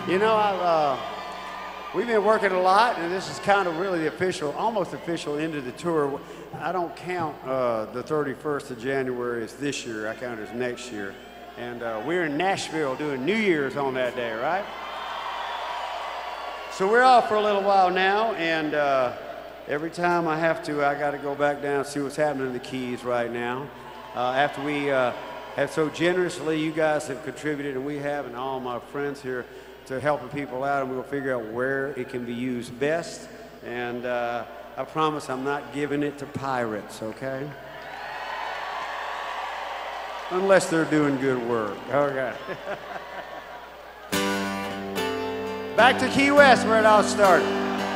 You know, we've been working a lot, and this is kind of really the official, almost official end of the tour. I don't count the 31st of January as this year. I count it as next year. And we're in Nashville doing New Year's on that day, right? So we're off for a little while now, and every time I have to, I got to go back down and see what's happening in the Keys right now. After we have so generously, you guys have contributed, and we have, and all my friends here, to helping people out, and we'll figure out where it can be used best. And I promise I'm not giving it to pirates, okay? Unless they're doing good work. Okay. Back to Key West, where it all started.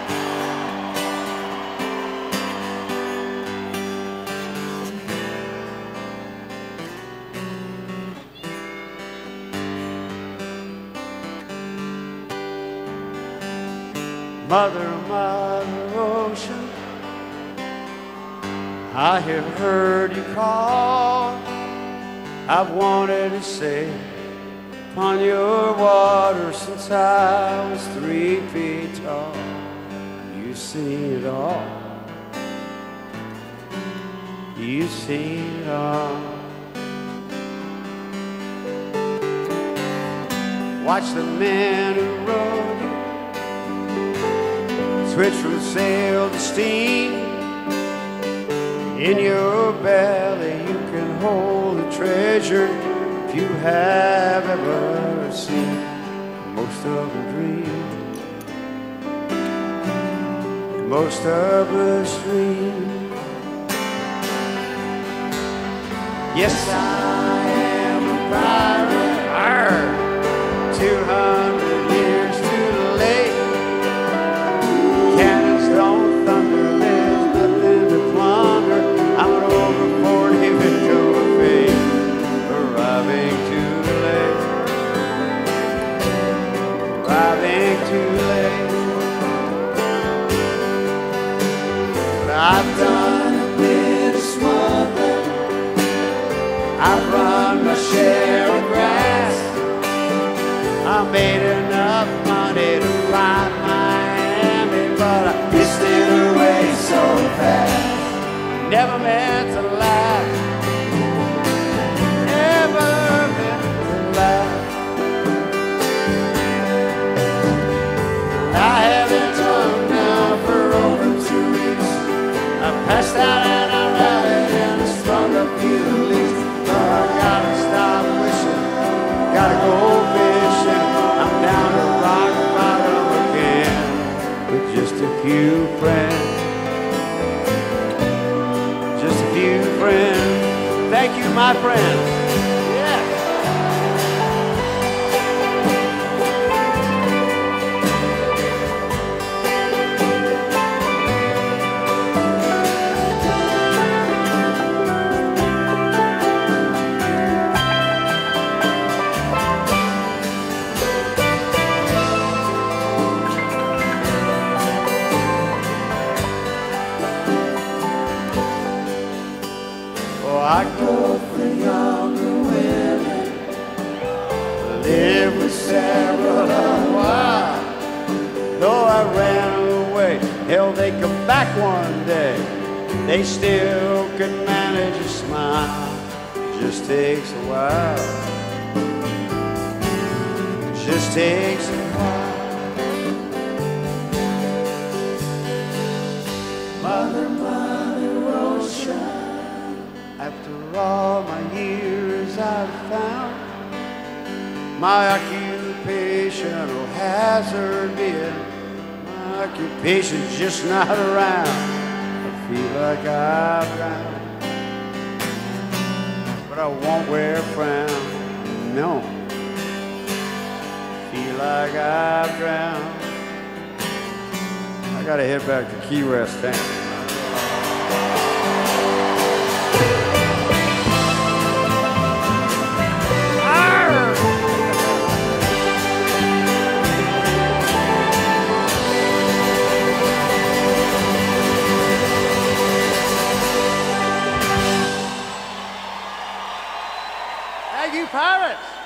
Mother, Mother Ocean, I have heard you call. I've wanted to sail upon your water since I was 3 feet tall. You've seen it all. You've seen it all. Watch the man who rowed you switch from sail to steam. In your belly you can hold the treasure if you have ever seen. Most of them dream, most of us dream. Yes, I am a pirate. Arr! 200 years too late. Cannons don't thunder, there's nothing to plunder. I'm an over 40 Victor of fate, arriving too late, arriving too late. But I've done a bit of smuggling, I've run my share of grass, I made enough money to fly Miami, but I missed it away so fast. Never meant to last, never meant to last. I haven't drunk now for over 2 weeks. I passed out and I rallied and I sprung a few leaks. But I gotta stop wishing, gotta go fishing. I'm down to rock bottom again with just a few friends. Just a few friends. Thank you, my friends. I go for younger women, live with Sarah a while. Though I ran away, hell, they come back one day. They still can manage a smile. It just takes a while. It just takes a while. Mother, Mother Ocean, after all my years I've found my occupational hazard being my occupation's just not around. I feel like I've drowned, but I won't wear a frown. No, feel like I've drowned. I gotta head back to Key West town. Thank you, pirates.